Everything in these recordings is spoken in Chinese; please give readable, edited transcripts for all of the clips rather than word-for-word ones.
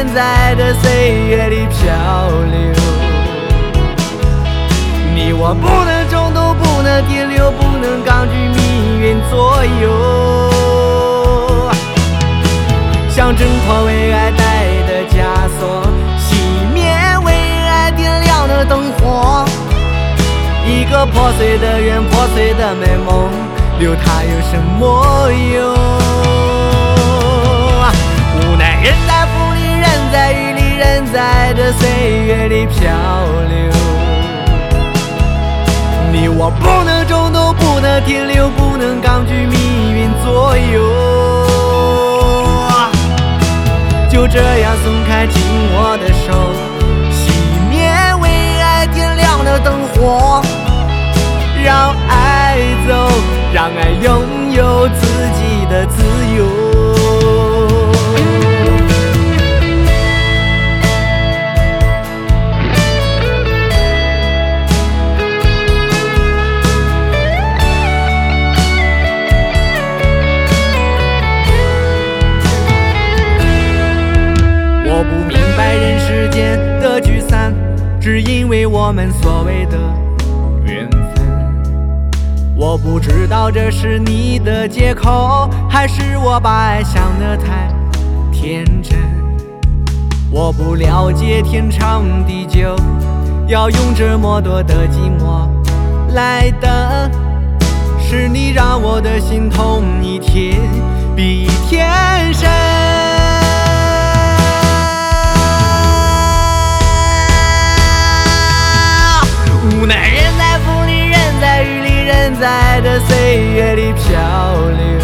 在这岁月里漂流。你我不能中途，不能停留，不能抗拒命运左右。想挣脱为爱戴的枷锁，熄灭为爱点亮的灯火。一个破碎的缘，破碎的美梦，留它有什么用？无奈人在风里，人在雨里，人在这岁月里漂流。你我不能中途，不能停留，不能抗拒命运左右。就这样松开紧握的手，熄灭为爱点亮的灯火。让爱走，让爱拥有自己的自由。我不明白人世间的聚散，只因为我们所谓的缘分。我不知道这是你的借口，还是我把爱想得太天真。我不了解天长地久，要用这么多的寂寞来等。是你让我的心痛一天比一天深。无奈人在风里，人在雨里，人在这岁月里漂流。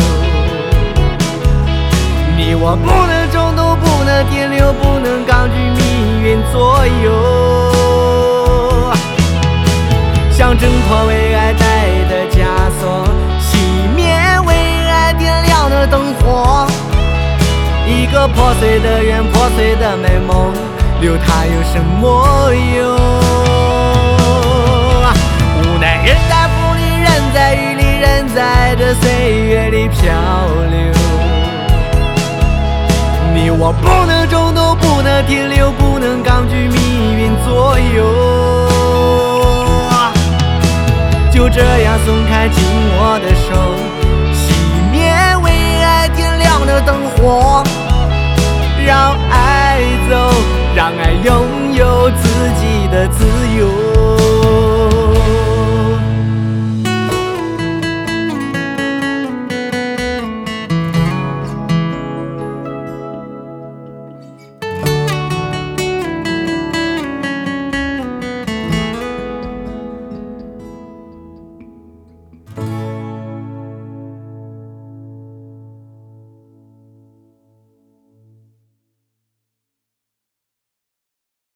你我不能中途，不能停留，不能抗拒命运左右。想挣脱为爱戴的枷锁，熄灭为爱点亮的灯火。一个破碎的缘，破碎的美梦，留它有什么用？无奈人在风里，人在雨里，人在这岁月里漂流。你我不能中途，不能停留，不能抗拒命运左右。就这样松开紧握的手，熄灭为爱点亮的灯火。让爱走，让爱拥有自己的自由。